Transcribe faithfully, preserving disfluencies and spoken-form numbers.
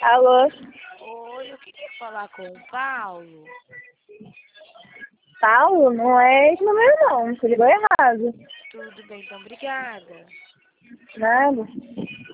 Alô? Oi, eu queria falar com o Paulo. Paulo? Não é esse número não, você ligou errado. Tudo bem, então obrigada. Nada.